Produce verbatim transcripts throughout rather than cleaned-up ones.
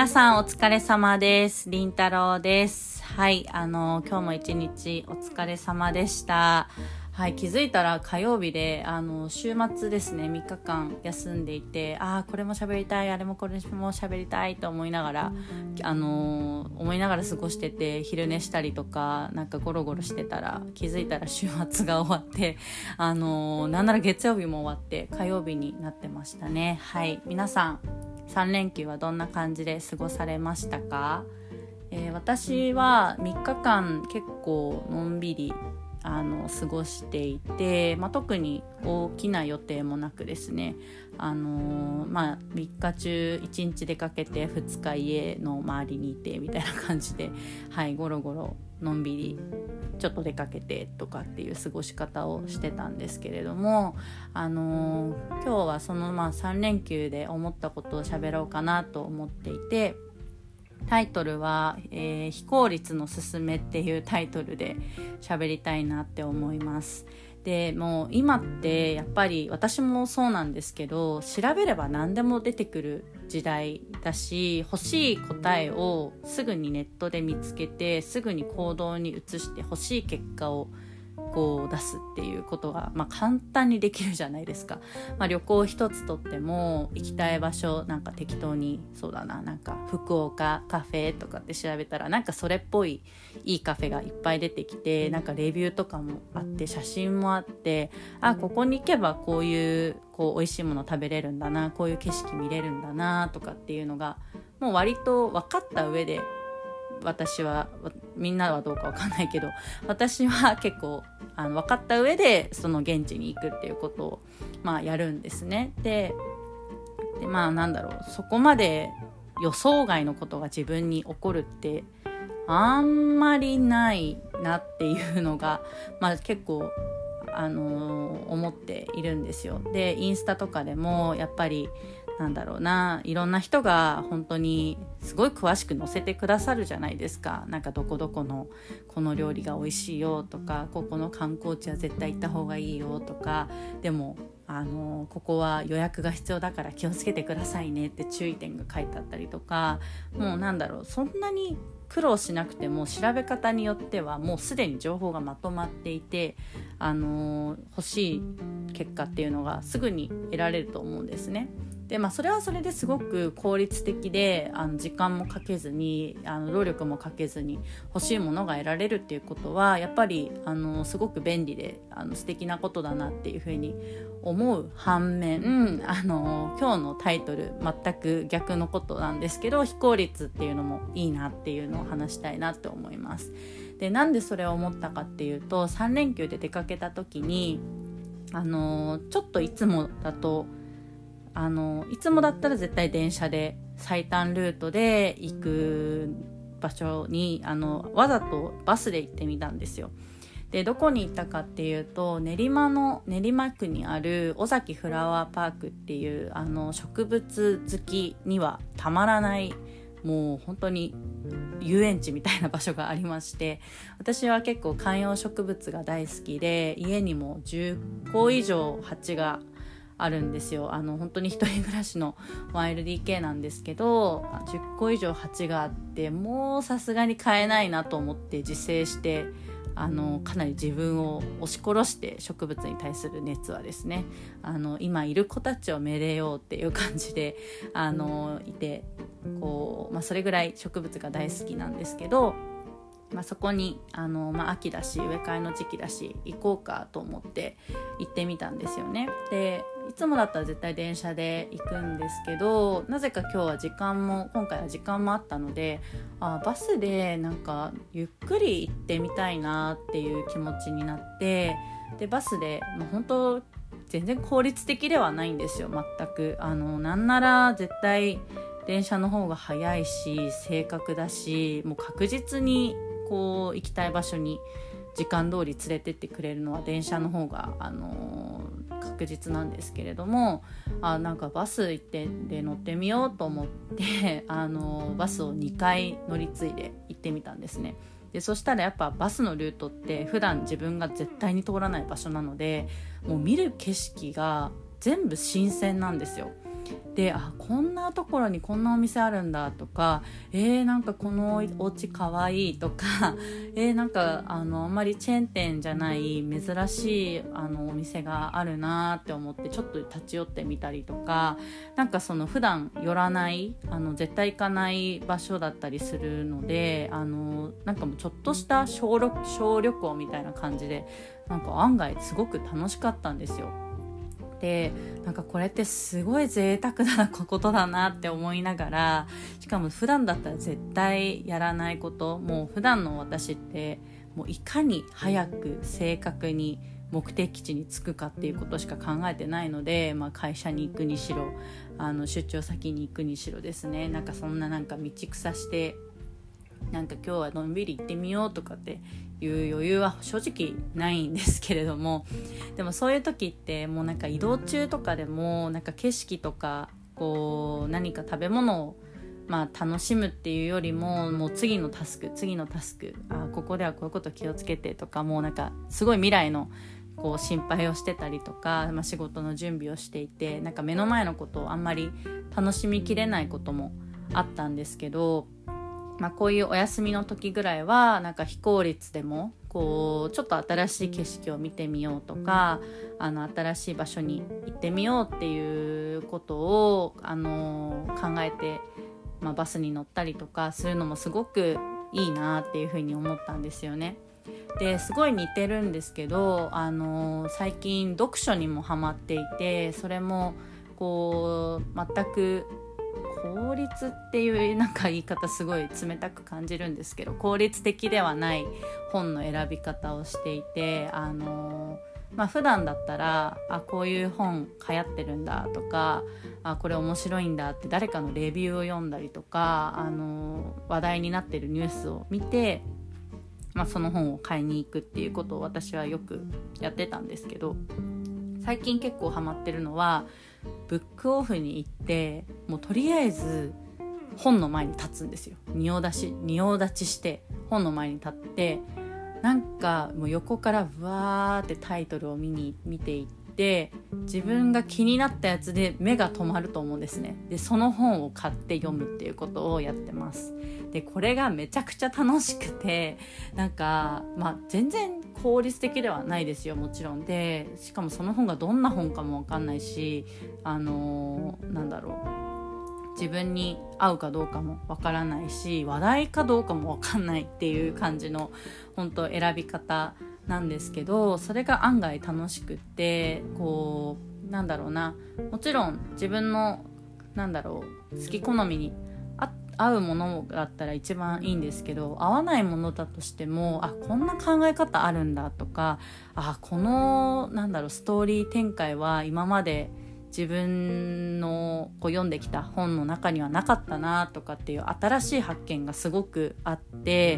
皆さんお疲れ様です。りんたろうです。はい、あの今日も一日お疲れ様でした。はい、気づいたら火曜日であの週末ですね、みっかかん休んでいて、あーこれも喋りたい、あれもこれも喋りたいと思いながらあの思いながら過ごしてて、昼寝したりとかなんかゴロゴロしてたら気づいたら週末が終わって、あのなんなら月曜日も終わって火曜日になってましたね。はい、皆さんさんれんきゅうはどんな感じで過ごされましたか？えー、私はみっかかん結構のんびりあの過ごしていて、まあ、特に大きな予定もなくですね、あのーまあ、みっか中いちにち出かけてふつか家の周りにいてみたいな感じで、はい、ゴロゴロのんびりちょっと出かけてとかっていう過ごし方をしてたんですけれども、あのー、今日はそのまあさんれんきゅうで思ったことを喋ろうかなと思っていて、タイトルは、えー、非効率のすすめっていうタイトルで喋りたいなって思います。でもう今ってやっぱり私もそうなんですけど、調べれば何でも出てくる時代だし、欲しい答えをすぐにネットで見つけてすぐに行動に移して欲しい結果をこう出すっていうことが、まあ、簡単にできるじゃないですか。まあ、旅行一つとっても行きたい場所なんか適当にそうだななんか福岡カフェとかって調べたらなんかそれっぽいいいカフェがいっぱい出てきて、なんかレビューとかもあって写真もあって、あここに行けばこういうこう美味しいもの食べれるんだな、こういう景色見れるんだなとかっていうのがもう割と分かった上で、私はみんなはどうかわかんないけど私は結構あの分かった上でその現地に行くっていうことをまあやるんですね。で、でまあなんだろう、そこまで予想外のことが自分に起こるってあんまりないなっていうのが、まあ、結構あのー、思っているんですよ。でインスタとかでもやっぱりなんだろうな、いろんな人が本当にすごい詳しく載せてくださるじゃないですか。なんかどこどこのこの料理が美味しいよとか、ここの観光地は絶対行った方がいいよとか、でもあのここは予約が必要だから気をつけてくださいねって注意点が書いてあったりとか、もうなんだろう、そんなに苦労しなくても調べ方によってはもうすでに情報がまとまっていて、あの欲しい結果っていうのがすぐに得られると思うんですね。でまあ、それはそれですごく効率的で、あの時間もかけずにあの労力もかけずに欲しいものが得られるっていうことはやっぱりあのすごく便利であの素敵なことだなっていうふうに思う反面、あの今日のタイトル全く逆のことなんですけど、非効率っていうのもいいなっていうのを話したいなって思います。でなんでそれを思ったかっていうと、さんれんきゅうで出かけた時にあのちょっといつもだとあのいつもだったら絶対電車で最短ルートで行く場所にあのわざとバスで行ってみたんですよ。でどこに行ったかっていうと、練馬の練馬区にある尾崎フラワーパークっていうあの植物好きにはたまらないもう本当に遊園地みたいな場所がありまして、私は結構観葉植物が大好きで、家にもじゅっこ以上鉢があるんですよ。あの本当に一人暮らしの ワンエルディーケー なんですけど、じゅっこ以上鉢があって、もうさすがに買えないなと思って自制して、あのかなり自分を押し殺して植物に対する熱はですね、あの今いる子たちをめでようっていう感じであのいて、こう、まあ、それぐらい植物が大好きなんですけど、まあ、そこにあの、まあ、秋だし植え替えの時期だし行こうかと思って行ってみたんですよね。でいつもだったら絶対電車で行くんですけど、なぜか今日は時間も今回は時間もあったので、あバスでなんかゆっくり行ってみたいなっていう気持ちになって、でバスでもう本当全然効率的ではないんですよ。全くあのなんなら絶対電車の方が早いし正確だし、もう確実にこう行きたい場所に時間通り連れてってくれるのは電車の方が、あのー、確実なんですけれども、あなんかバス行ってで乗ってみようと思って、あのー、バスをにかい乗り継いで行ってみたんですね。でそしたらやっぱバスのルートって普段自分が絶対に通らない場所なので、もう見る景色が全部新鮮なんですよ。 で、あ、こんなところにこんなお店あるんだとか、えー、なんかこのお家かわいいとかえー、なんかあのあんまりチェーン店じゃない珍しいあのお店があるなって思ってちょっと立ち寄ってみたりとか、なんかその普段寄らないあの絶対行かない場所だったりするので、あのなんかもうちょっとした小旅、小旅行みたいな感じで、なんか案外すごく楽しかったんですよ。で、なんかこれってすごい贅沢なことだなって思いながら、しかも普段だったら絶対やらないこと、もう普段の私ってもういかに早く正確に目的地に着くかっていうことしか考えてないので、まあ、会社に行くにしろあの出張先に行くにしろですね、なんかそんななんか道草してなんか今日はのんびり行ってみようとかっていう余裕は正直ないんですけれども、でもそういう時ってもうなんか移動中とかでもなんか景色とかこう何か食べ物をまあ楽しむっていうよりも、もう次のタスク次のタスクあここではこういうこと気をつけてとか、もうなんかすごい未来のこう心配をしてたりとか、まあ、仕事の準備をしていて、なんか目の前のことをあんまり楽しみきれないこともあったんですけど、まあ、こういうお休みの時ぐらいはなんか非効率でもこうちょっと新しい景色を見てみようとか、あの新しい場所に行ってみようっていうことをあの考えて、まあ、バスに乗ったりとかするのもすごくいいなっていうふうに思ったんですよね。ですごい似てるんですけど、あの最近読書にもハマっていて、それもこう全く効率っていうなんか言い方すごい冷たく感じるんですけど、効率的ではない本の選び方をしていて、あのまあ普段だったらあこういう本流行ってるんだとか、あこれ面白いんだって誰かのレビューを読んだりとか、あの話題になってるニュースを見て、まあ、その本を買いに行くっていうことを私はよくやってたんですけど、最近結構ハマってるのはブックオフに行って、もうとりあえず本の前に立つんですよ。仁王立ち仁王立ちして本の前に立って、なんかもう横からブワーってタイトルを見に見ていって、自分が気になったやつで目が止まると思うんですね。でその本を買って読むっていうことをやってます。でこれがめちゃくちゃ楽しくて、なんかまあ全然効率的ではないですよ、もちろん。でしかもその本がどんな本かも分かんないし、あのー、なんだろう自分に合うかどうかも分からないし、話題かどうかも分かんないっていう感じの本当選び方なんですけど、それが案外楽しくって、こうなんだろうな、もちろん自分のなんだろう好き好みに合うものだったら一番いいんですけど、合わないものだとしても、あこんな考え方あるんだとか、あこのなんだろうストーリー展開は今まで自分のこう読んできた本の中にはなかったなとかっていう新しい発見がすごくあって、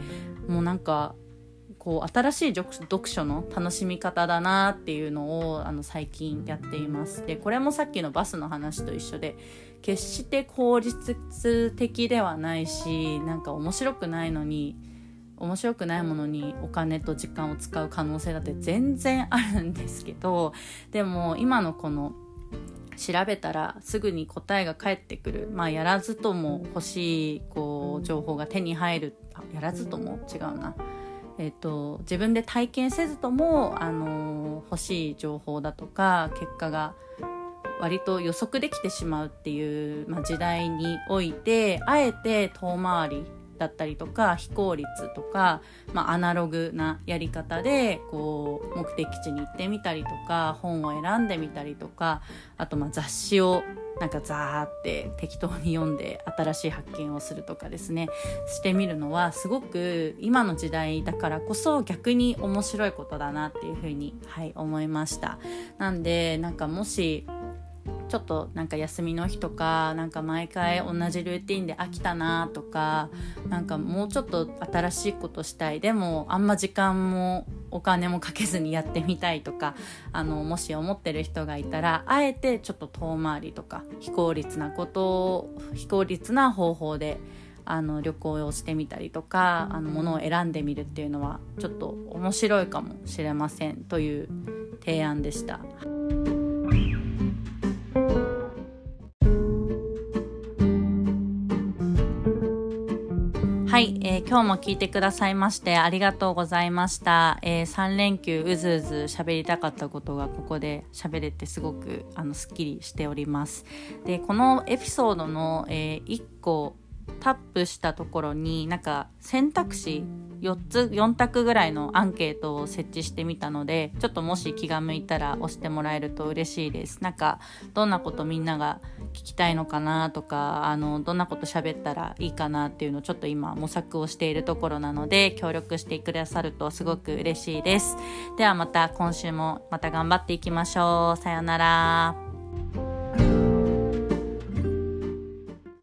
もうなんかこう新しい読書の楽しみ方だなっていうのをあの最近やっています。でこれもさっきのバスの話と一緒で、決して効率的ではないし、なんか面白くないのに面白くないものにお金と時間を使う可能性だって全然あるんですけど、でも今のこの調べたらすぐに答えが返ってくる、まあやらずとも欲しいこう情報が手に入る、あやらずとも違うなえーと、自分で体験せずとも、あのー、欲しい情報だとか結果が割と予測できてしまうっていう、まあ、時代において、あえて遠回りだったりとか非効率とか、まあ、アナログなやり方でこう目的地に行ってみたりとか、本を選んでみたりとか、あとまあ雑誌をなんかザーって適当に読んで新しい発見をするとかですね、してみるのはすごく今の時代だからこそ逆に面白いことだなっていうふうに、はい、思いました。なんでなんかもしちょっとなんか休みの日とか、なんか毎回同じルーティンで飽きたなとか、なんかもうちょっと新しいことしたい、でもあんま時間もお金もかけずにやってみたいとか、あのもし思ってる人がいたら、あえてちょっと遠回りとか非効率なことを非効率な方法であの旅行をしてみたりとか、あのものを選んでみるっていうのはちょっと面白いかもしれませんという提案でした。 はい、えー、今日も聞いてくださいましてありがとうございました。えー、さん連休うずうず喋りたかったことがここで喋れてすごくあのすっきりしております。で、このエピソードの、えー、いっこタップしたところになんか選択肢よっつよん択ぐらいのアンケートを設置してみたので、ちょっともし気が向いたら押してもらえると嬉しいです。なんかどんなことみんなが聞きたいのかなとか、あのどんなこと喋ったらいいかなっていうのをちょっと今模索をしているところなので、協力してくださるとすごく嬉しいです。ではまた今週もまた頑張っていきましょう。さようなら。